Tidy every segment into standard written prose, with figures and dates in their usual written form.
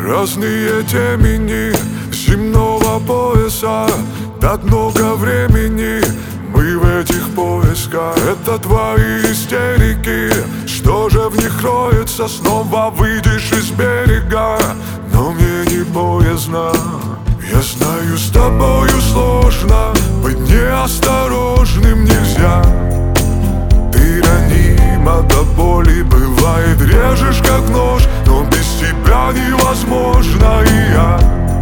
Разные темени земного пояса. Так много времени мы в этих поисках. Это твои истерики, что же в них кроется? Снова выйдешь из берега, но мне не боязно. Я знаю, с тобою сложно, быть неосторожным нельзя. Ты ранима до боли, бывает режешь как нож, но без тебя невозможно. И я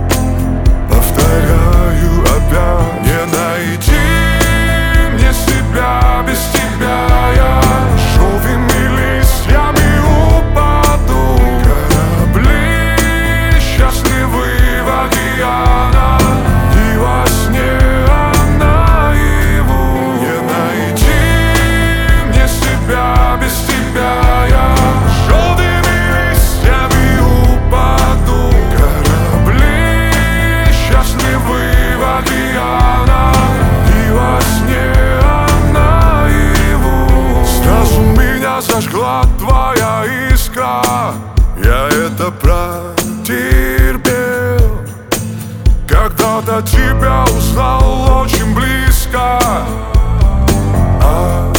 повторяю опять: не найти мне себя без тебя. Я шовыми листьями упаду, корабли счастливы в океанах, и во сне, а наяву. Не найти мне себя без тебя. Я шовыми листьями упаду, корабли счастливы в океанах, и во сне, а наяву. Сразу меня зажгла твоя искра, я это протерпел. Когда-то тебя узнал очень близко, а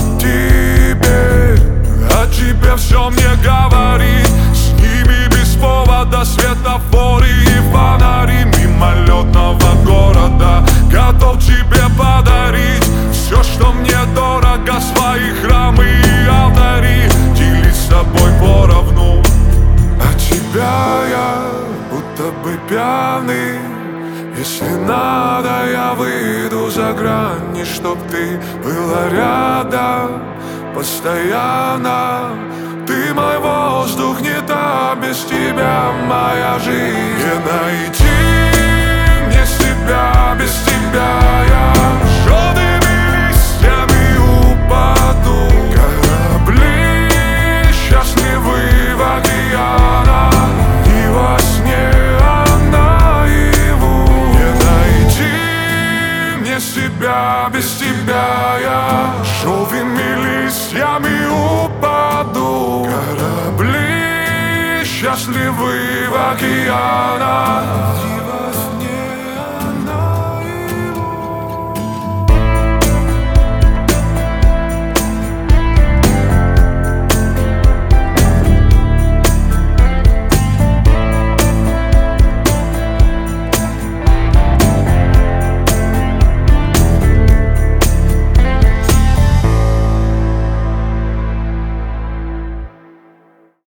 тебе все мне говорит. С ними без повода светофоры и фонари мимолетного города. Готов тебе подарить все, что мне дорого, свои храмы и алтари, делить с тобой поровну. А тебя я будто бы пьяный. Если надо, я выйду за грани, чтоб ты была рядом постоянно. Ты мой воздух, не та без тебя моя жизнь. Не найти мне себя без тебя. Я желтыми листьями упаду, корабли счастливы в океанах, и во сне, а наяву. Не найти мне себя без тебя. Я желтыми листьями упаду, корабли счастливы в океанах.